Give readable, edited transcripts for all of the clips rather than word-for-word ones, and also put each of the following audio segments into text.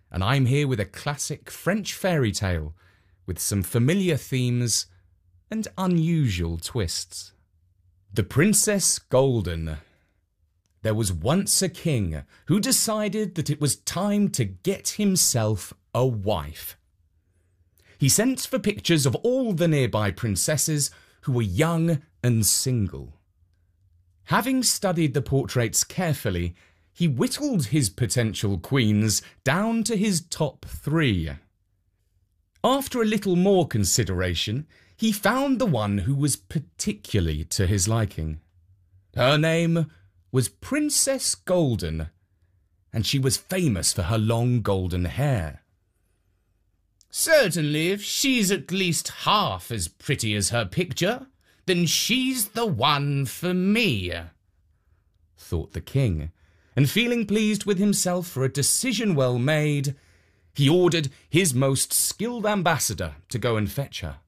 and I'm here with a classic French fairy tale with some familiar themes and unusual twists. The Princess Golden. There was once a king who decided that it was time to get himself a wife. He sent for pictures of all the nearby princesses who were young and single. Having studied the portraits carefully, he whittled his potential queens down to his top 3. After a little more consideration, he found the one who was particularly to his liking. Her name was Princess Golden, and she was famous for her long golden hair. Certainly, if she's at least half as pretty as her picture, then she's the one for me, thought the king, and feeling pleased with himself for a decision well made, he ordered his most skilled ambassador to go and fetch her.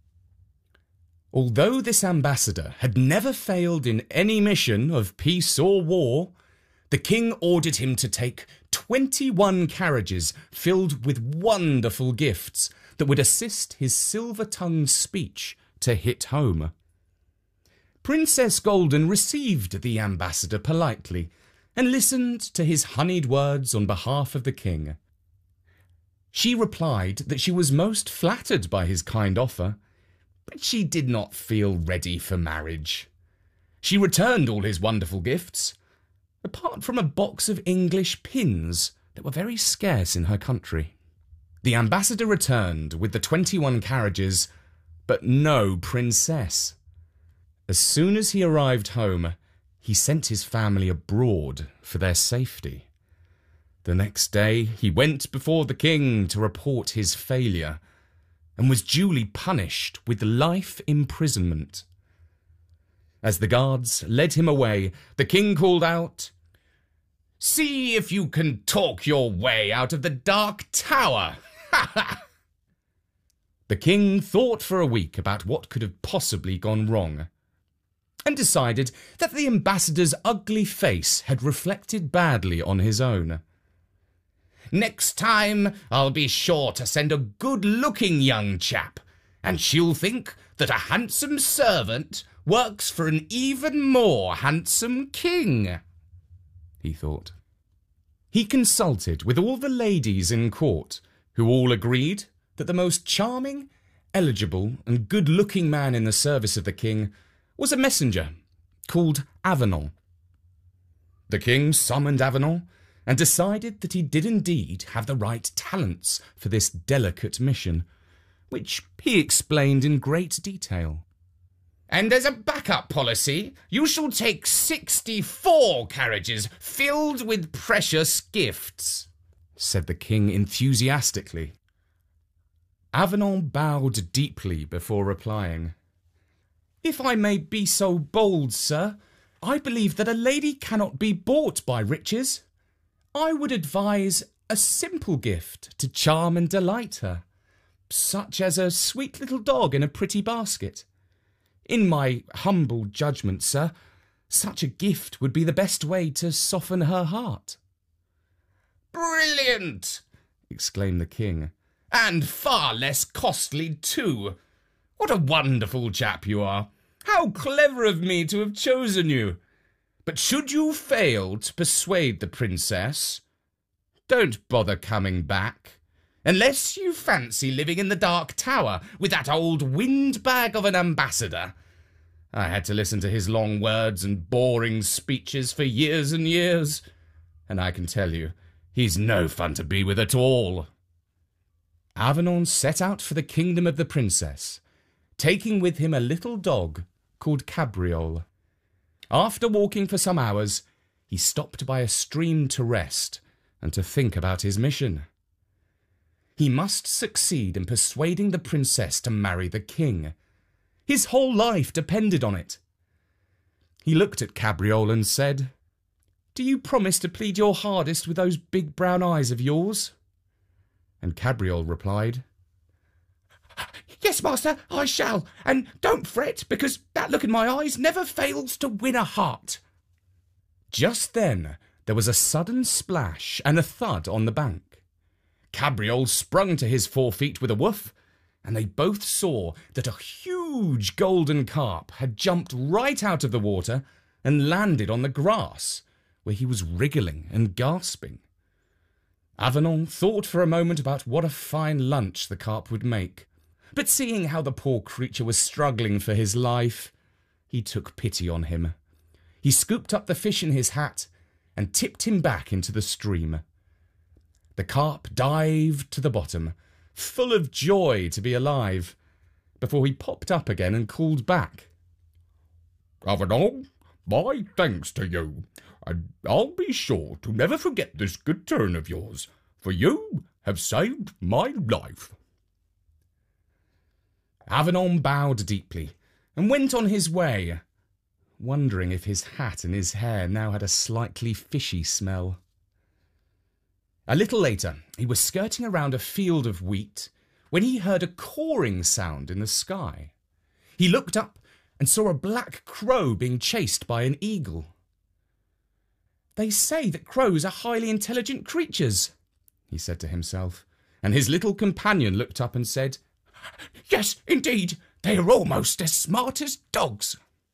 Although this ambassador had never failed in any mission of peace or war, the king ordered him to take 21 carriages filled with wonderful gifts that would assist his silver-tongued speech to hit home. Princess Golden received the ambassador politely and listened to his honeyed words on behalf of the king. She replied that she was most flattered by his kind offer, but she did not feel ready for marriage. She returned all his wonderful gifts, apart from a box of English pins that were very scarce in her country. The ambassador returned with the 21 carriages, but no princess. As soon as he arrived home, he sent his family abroad for their safety. The next day, he went before the king to report his failure, and was duly punished with life imprisonment. As the guards led him away, the king called out, "See if you can talk your way out of the Dark Tower!" Ha ha! The king thought for a week about what could have possibly gone wrong, and decided that the ambassador's ugly face had reflected badly on his own. "Next time, I'll be sure to send a good-looking young chap, and she'll think that a handsome servant works for an even more handsome king," he thought. He consulted with all the ladies in court, who all agreed that the most charming, eligible, and good-looking man in the service of the king was a messenger called Avenant. The king summoned Avenant and decided that he did indeed have the right talents for this delicate mission, which he explained in great detail. "And as a backup policy, you shall take 64 carriages filled with precious gifts," said the king enthusiastically. Avenant bowed deeply before replying. "If I may be so bold, sir, I believe that a lady cannot be bought by riches. I would advise a simple gift to charm and delight her, such as a sweet little dog in a pretty basket. In my humble judgment, sir, such a gift would be the best way to soften her heart." "Brilliant!" exclaimed the king. "And far less costly, too. What a wonderful chap you are! How clever of me to have chosen you! But should you fail to persuade the princess, don't bother coming back, unless you fancy living in the Dark Tower with that old windbag of an ambassador. I had to listen to his long words and boring speeches for years and years, and I can tell you, he's no fun to be with at all." Avenant set out for the kingdom of the princess, taking with him a little dog called Cabriole. After walking for some hours, he stopped by a stream to rest and to think about his mission. He must succeed in persuading the princess to marry the king. His whole life depended on it. He looked at Cabriole and said, "Do you promise to plead your hardest with those big brown eyes of yours?" And Cabriole replied, "Yes, master, I shall, and don't fret, because that look in my eyes never fails to win a heart." Just then there was a sudden splash and a thud on the bank. Cabriole sprung to his 4 feet with a woof, and they both saw that a huge golden carp had jumped right out of the water and landed on the grass, where he was wriggling and gasping. Avenant thought for a moment about what a fine lunch the carp would make, but seeing how the poor creature was struggling for his life, he took pity on him. He scooped up the fish in his hat and tipped him back into the stream. The carp dived to the bottom, full of joy to be alive, before he popped up again and called back. "Avenant, my thanks to you, and I'll be sure to never forget this good turn of yours, for you have saved my life." Avenant bowed deeply and went on his way, wondering if his hat and his hair now had a slightly fishy smell. A little later, he was skirting around a field of wheat when he heard a cawing sound in the sky. He looked up and saw a black crow being chased by an eagle. "They say that crows are highly intelligent creatures," he said to himself, and his little companion looked up and said, "Yes, indeed, they are almost as smart as dogs."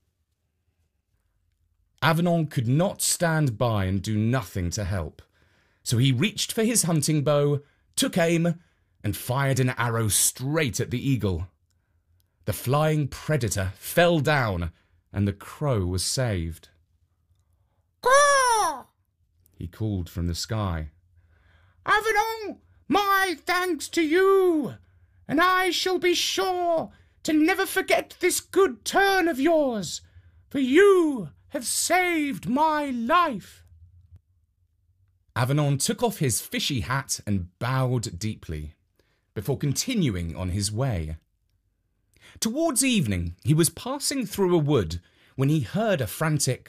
Avenant could not stand by and do nothing to help, so he reached for his hunting bow, took aim, and fired an arrow straight at the eagle. The flying predator fell down, and the crow was saved. "Caw!" he called from the sky. "Avenant, my thanks to you, and I shall be sure to never forget this good turn of yours, for you have saved my life." Avenant took off his fishy hat and bowed deeply, before continuing on his way. Towards evening, he was passing through a wood when he heard a frantic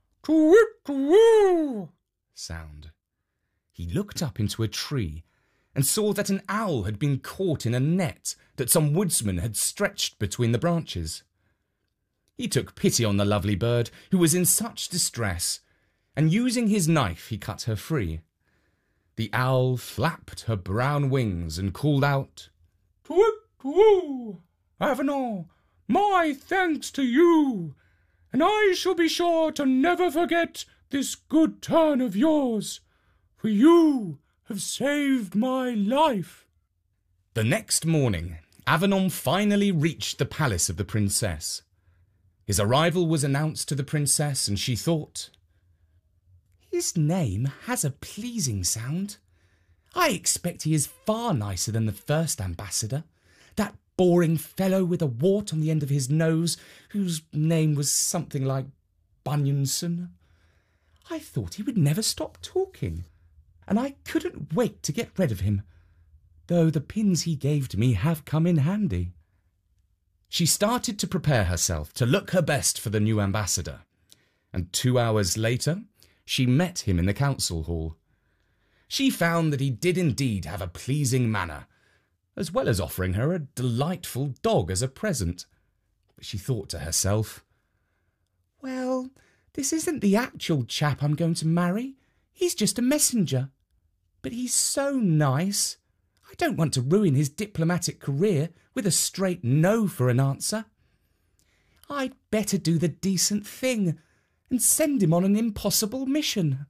"Twoo-twoo" sound. He looked up into a tree and saw that an owl had been caught in a net that some woodsman had stretched between the branches. He took pity on the lovely bird, who was in such distress, and using his knife he cut her free. The owl flapped her brown wings and called out, "Twoo-twoo, Avenant, my thanks to you, and I shall be sure to never forget this good turn of yours, for you have saved my life." The next morning, Avenant finally reached the palace of the princess. His arrival was announced to the princess, and she thought, "His name has a pleasing sound. I expect he is far nicer than the first ambassador, that boring fellow with a wart on the end of his nose, whose name was something like Bunyanson. I thought he would never stop talking, and I couldn't wait to get rid of him, though the pins he gave to me have come in handy." She started to prepare herself to look her best for the new ambassador, and 2 hours later she met him in the council hall. She found that he did indeed have a pleasing manner, as well as offering her a delightful dog as a present. But she thought to herself, "Well, this isn't the actual chap I'm going to marry. He's just a messenger. But he's so nice. I don't want to ruin his diplomatic career with a straight no for an answer. I'd better do the decent thing and send him on an impossible mission."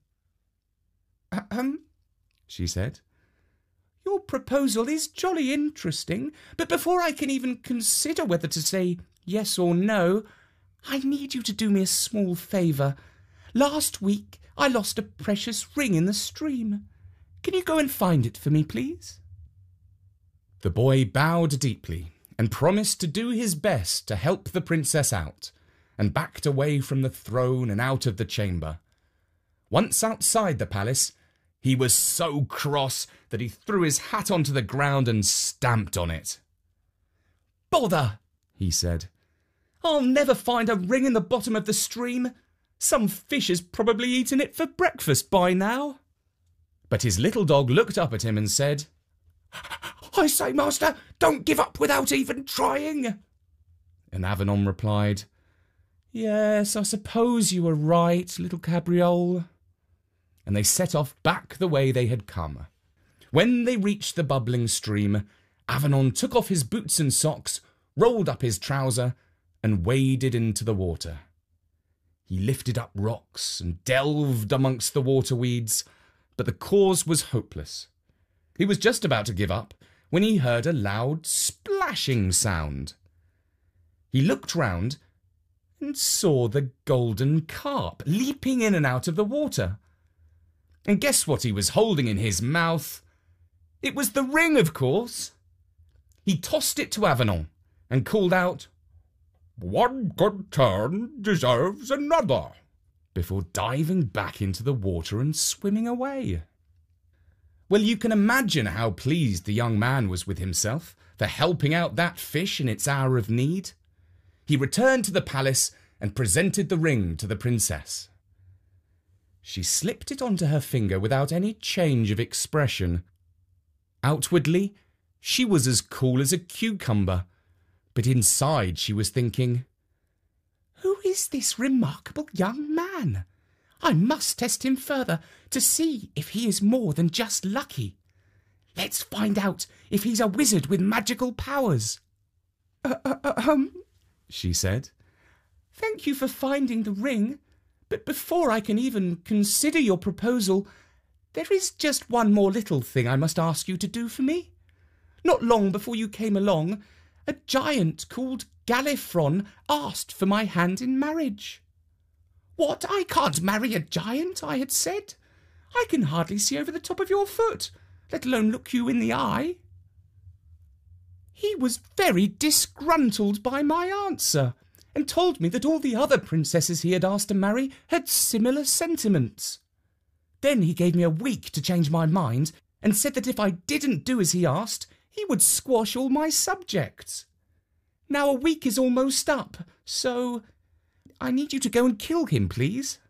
She said. "Your proposal is jolly interesting, but before I can even consider whether to say yes or no, I need you to do me a small favour. Last week I lost a precious ring in the stream. Can you go and find it for me, please?" The boy bowed deeply and promised to do his best to help the princess out, and backed away from the throne and out of the chamber. Once outside the palace, he was so cross that he threw his hat onto the ground and stamped on it. "Bother!" he said. "I'll never find a ring in the bottom of the stream. Some fish has probably eaten it for breakfast by now." But his little dog looked up at him and said, "I say, master, don't give up without even trying." And Avenant replied, "Yes, I suppose you were right, little Cabriole." And they set off back the way they had come. When they reached the bubbling stream, Avenant took off his boots and socks, rolled up his trouser, and waded into the water. He lifted up rocks and delved amongst the water weeds, but the cause was hopeless. He was just about to give up when he heard a loud splashing sound. He looked round and saw the golden carp leaping in and out of the water. And guess what he was holding in his mouth? It was the ring, of course. He tossed it to Avenant and called out, "One good turn deserves another," before diving back into the water and swimming away. Well, you can imagine how pleased the young man was with himself for helping out that fish in its hour of need. He returned to the palace and presented the ring to the princess. She slipped it onto her finger without any change of expression. Outwardly, she was as cool as a cucumber, but inside she was thinking, "Who is this remarkable young man? I must test him further to see if he is more than just lucky. Let's find out if he's a wizard with magical powers." She said. "Thank you for finding the ring, but before I can even consider your proposal, there is just one more little thing I must ask you to do for me. Not long before you came along, a giant called Galifron asked for my hand in marriage." "What? I can't marry a giant," I had said. "I can hardly see over the top of your foot, let alone look you in the eye." He was very disgruntled by my answer, and told me that all the other princesses he had asked to marry had similar sentiments. Then he gave me a week to change my mind, and said that if I didn't do as he asked, he would squash all my subjects. Now a week is almost up, so I need you to go and kill him, please."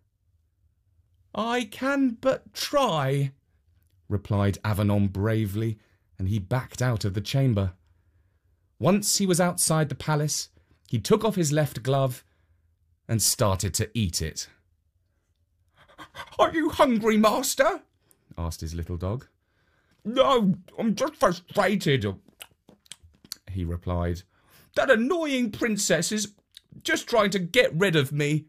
"I can but try," replied Avenant bravely, and he backed out of the chamber. Once he was outside the palace, he took off his left glove and started to eat it. "Are you hungry, master?" asked his little dog. "No, I'm just frustrated," he replied. "That annoying princess is just trying to get rid of me."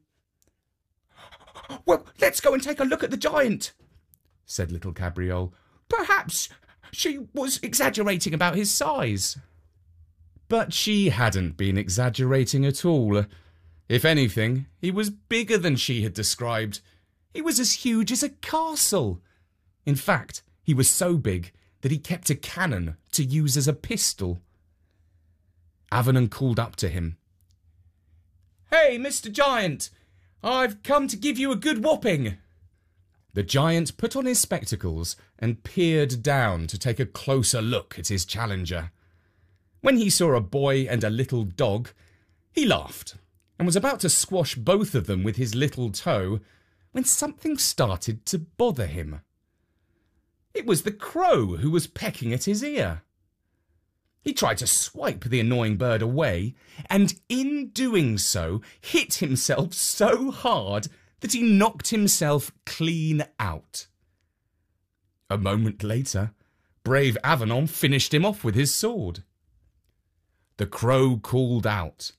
"Well, let's go and take a look at the giant," said little Cabriole. "Perhaps she was exaggerating about his size." But she hadn't been exaggerating at all. If anything, he was bigger than she had described. He was as huge as a castle. In fact, he was so big that he kept a cannon to use as a pistol. Avenant called up to him. "Hey, Mr. Giant, I've come to give you a good whopping." The giant put on his spectacles and peered down to take a closer look at his challenger. When he saw a boy and a little dog, he laughed and was about to squash both of them with his little toe when something started to bother him. It was the crow who was pecking at his ear. He tried to swipe the annoying bird away, and in doing so, hit himself so hard that he knocked himself clean out. A moment later, brave Avenant finished him off with his sword. The crow called out,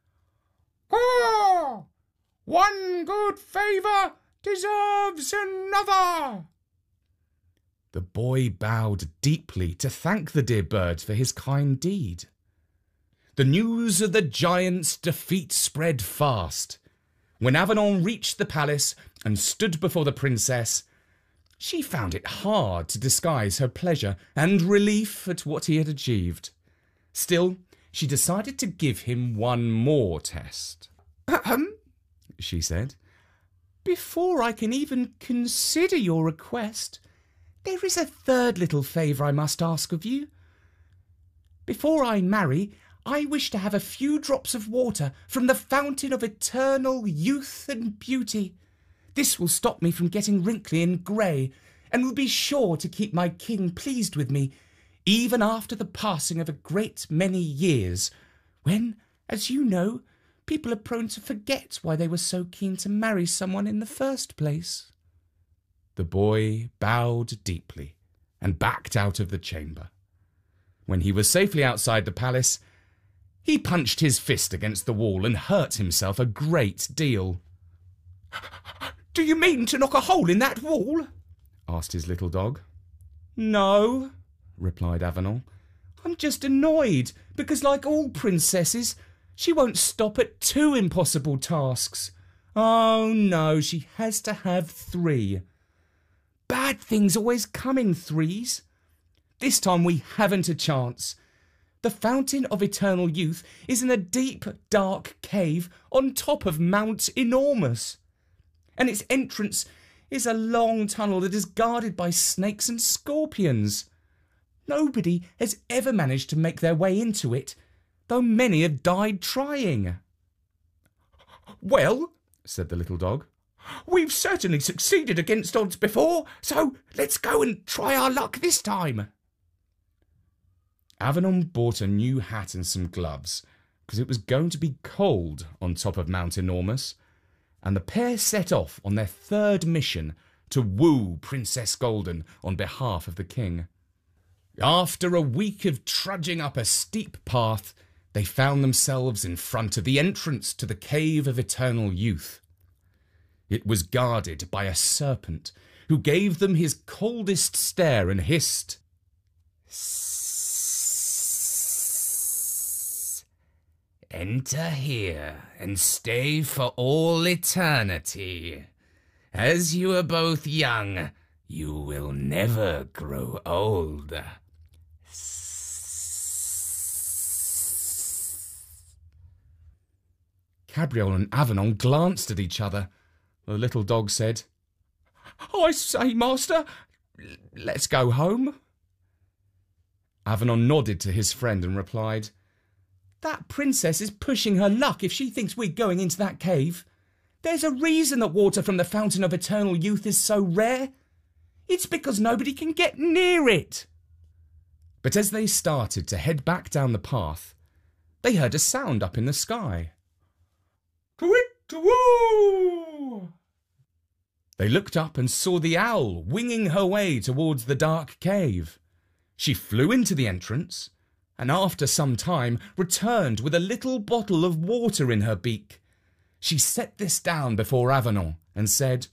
"Oh, one good favour deserves another." The boy bowed deeply to thank the dear bird for his kind deed. The news of the giant's defeat spread fast. When Avenant reached the palace and stood before the princess, she found it hard to disguise her pleasure and relief at what he had achieved. Still, she decided to give him one more test. She said, "Before I can even consider your request, there is a third little favour I must ask of you. Before I marry, I wish to have a few drops of water from the fountain of eternal youth and beauty. This will stop me from getting wrinkly and grey, and will be sure to keep my king pleased with me, even after the passing of a great many years, when, as you know, people are prone to forget why they were so keen to marry someone in the first place." The boy bowed deeply and backed out of the chamber. When he was safely outside the palace, he punched his fist against the wall and hurt himself a great deal. "Do you mean to knock a hole in that wall?" asked his little dog. "No," replied Avenant. "I'm just annoyed because, like all princesses, she won't stop at 2 impossible tasks. Oh no, she has to have 3. Bad things always come in 3s. This time we haven't a chance. The Fountain of Eternal Youth is in a deep, dark cave on top of Mount Enormous. And its entrance is a long tunnel that is guarded by snakes and scorpions. Nobody has ever managed to make their way into it, though many have died trying." "Well," said the little dog, "we've certainly succeeded against odds before, so let's go and try our luck this time." Avenant bought a new hat and some gloves, because it was going to be cold on top of Mount Enormous, and the pair set off on their 3rd mission to woo Princess Golden on behalf of the king. After a week of trudging up a steep path, they found themselves in front of the entrance to the Cave of Eternal Youth. It was guarded by a serpent who gave them his coldest stare and hissed, "Enter here and stay for all eternity. As you are both young, you will never grow old." Cabriole and Avenant glanced at each other. The little dog said, "I say, master, let's go home." Avenant nodded to his friend and replied, "That princess is pushing her luck if she thinks we're going into that cave. There's a reason that water from the Fountain of Eternal Youth is so rare. It's because nobody can get near it." But as they started to head back down the path, they heard a sound up in the sky. "Twit-woo!" They looked up and saw the owl winging her way towards the dark cave. She flew into the entrance, and after some time returned with a little bottle of water in her beak. She set this down before Avenant and said,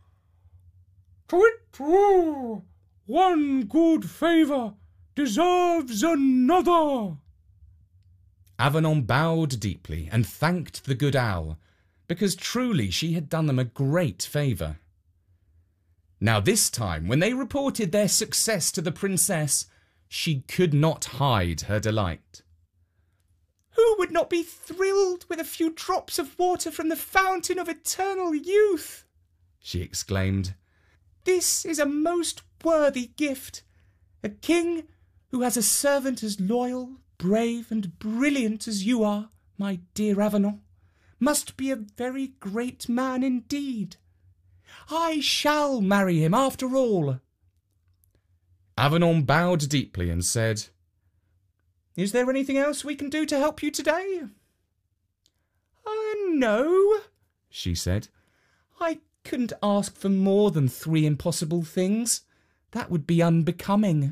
"Twit-woo! One good favour deserves another." Avenant bowed deeply and thanked the good owl, because truly she had done them a great favour. Now this time, when they reported their success to the princess, she could not hide her delight. "Who would not be thrilled with a few drops of water from the Fountain of Eternal Youth?" she exclaimed. "This is a most worthy gift. A king who has a servant as loyal, brave and brilliant as you are, my dear Avenant, must be a very great man indeed. I shall marry him after all." Avenant bowed deeply and said, "Is there anything else we can do to help you today?" "No," she said. "I couldn't ask for more than 3 impossible things. That would be unbecoming."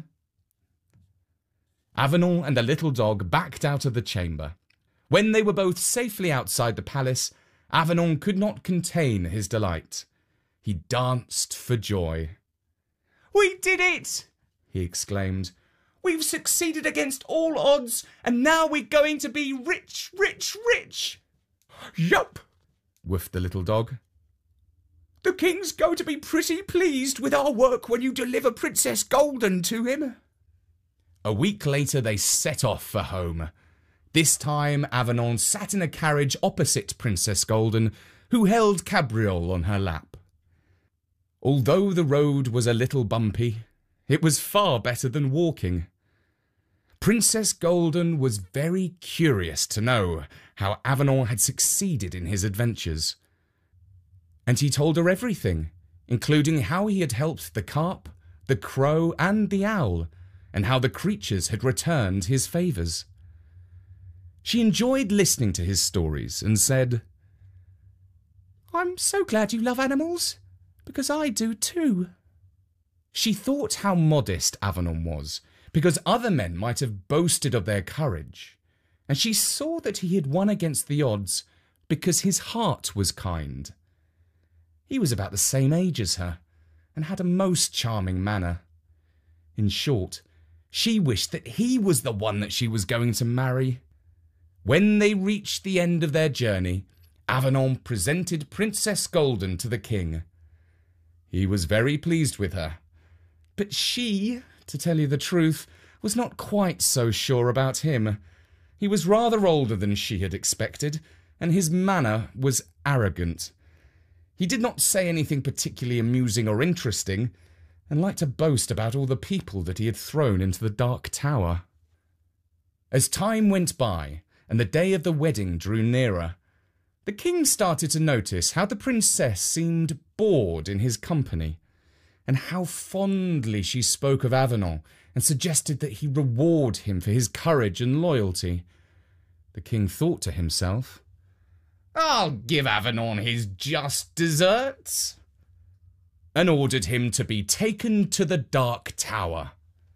Avenant and the little dog backed out of the chamber. When they were both safely outside the palace, Avenant could not contain his delight. He danced for joy. "We did it!" he exclaimed. "We've succeeded against all odds, and now we're going to be rich, rich, rich!" "Yup," whiffed the little dog. "The king's going to be pretty pleased with our work when you deliver Princess Golden to him." A week later they set off for home. This time Avenant sat in a carriage opposite Princess Golden, who held Cabriole on her lap. Although the road was a little bumpy, it was far better than walking. Princess Golden was very curious to know how Avenant had succeeded in his adventures. And he told her everything, including how he had helped the carp, the crow and the owl, and how the creatures had returned his favours. She enjoyed listening to his stories and said, "I'm so glad you love animals, because I do too." She thought how modest Avenant was, because other men might have boasted of their courage, and she saw that he had won against the odds because his heart was kind. He was about the same age as her, and had a most charming manner. In short, she wished that he was the one that she was going to marry. When they reached the end of their journey, Avenant presented Princess Golden to the king. He was very pleased with her, but she, to tell you the truth, was not quite so sure about him. He was rather older than she had expected, and his manner was arrogant. He did not say anything particularly amusing or interesting, and liked to boast about all the people that he had thrown into the Dark Tower. As time went by, and the day of the wedding drew nearer, the king started to notice how the princess seemed bored in his company, and how fondly she spoke of Avenant and suggested that he reward him for his courage and loyalty. The king thought to himself, "I'll give Avenant his just deserts," and ordered him to be taken to the Dark Tower.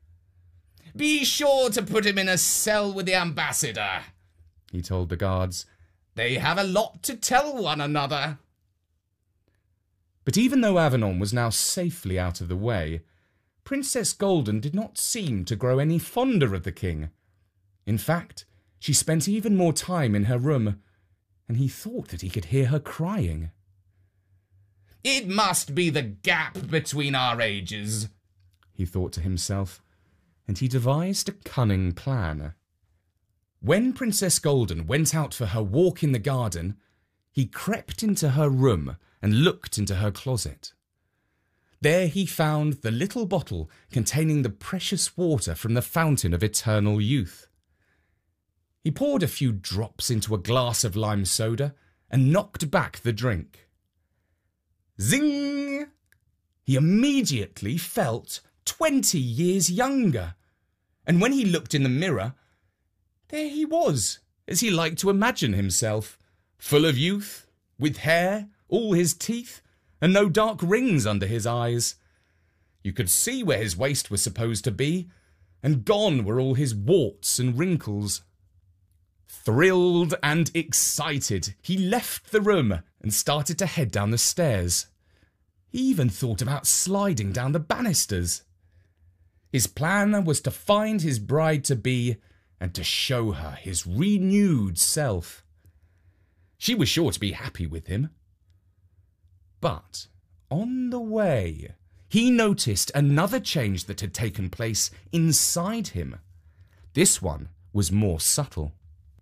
"Be sure to put him in a cell with the ambassador," he told the guards. "They have a lot to tell one another." But even though Avenant was now safely out of the way, Princess Golden did not seem to grow any fonder of the king. In fact, she spent even more time in her room, and he thought that he could hear her crying. "It must be the gap between our ages," he thought to himself, and he devised a cunning plan. When Princess Golden went out for her walk in the garden, he crept into her room and looked into her closet. There he found the little bottle containing the precious water from the fountain of eternal youth. He poured a few drops into a glass of lime soda and knocked back the drink. Zing! He immediately felt 20 years younger, and when he looked in the mirror, there he was, as he liked to imagine himself, full of youth, with hair, all his teeth, and no dark rings under his eyes. You could see where his waist was supposed to be, and gone were all his warts and wrinkles. Thrilled and excited, he left the room and started to head down the stairs. He even thought about sliding down the banisters. His plan was to find his bride-to-be and to show her his renewed self. She was sure to be happy with him. But on the way, he noticed another change that had taken place inside him. This one was more subtle.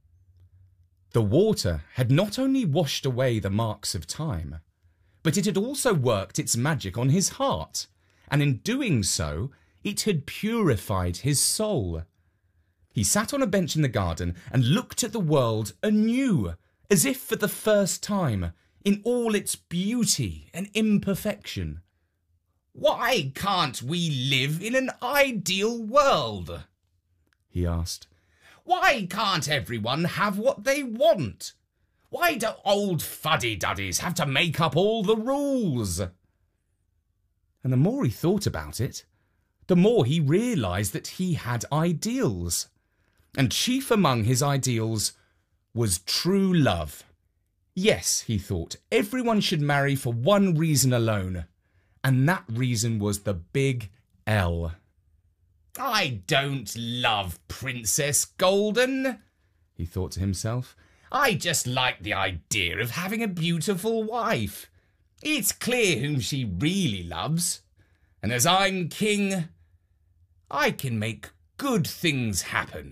The water had not only washed away the marks of time, but it had also worked its magic on his heart, and in doing so, it had purified his soul. He sat on a bench in the garden and looked at the world anew, as if for the first time, in all its beauty and imperfection. "Why can't we live in an ideal world?" he asked. "Why can't everyone have what they want? Why do old fuddy-duddies have to make up all the rules?" And the more he thought about it, the more he realised that he had ideals. And chief among his ideals was true love. Yes, he thought, everyone should marry for one reason alone, and that reason was the big L. "I don't love Princess Golden," he thought to himself. "I just like the idea of having a beautiful wife. It's clear whom she really loves, and as I'm king, I can make good things happen."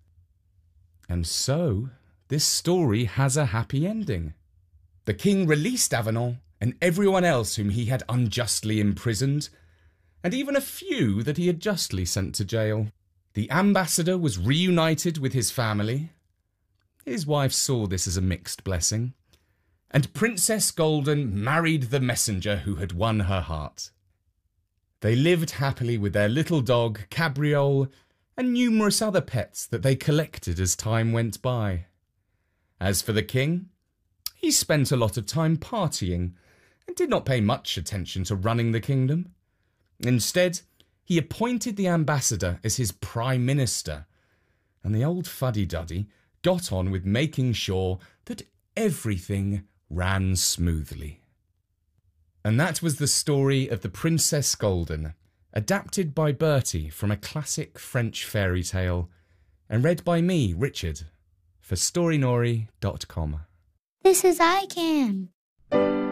And so, this story has a happy ending. The king released Avenant and everyone else whom he had unjustly imprisoned, and even a few that he had justly sent to jail. The ambassador was reunited with his family. His wife saw this as a mixed blessing, and Princess Golden married the messenger who had won her heart. They lived happily with their little dog, Cabriole, and numerous other pets that they collected as time went by. As for the king, he spent a lot of time partying and did not pay much attention to running the kingdom. Instead, he appointed the ambassador as his prime minister, and the old fuddy-duddy got on with making sure that everything ran smoothly. And that was the story of the Princess Golden, adapted by Bertie from a classic French fairy tale, and read by me, Richard, for Storynori.com. This is iCan.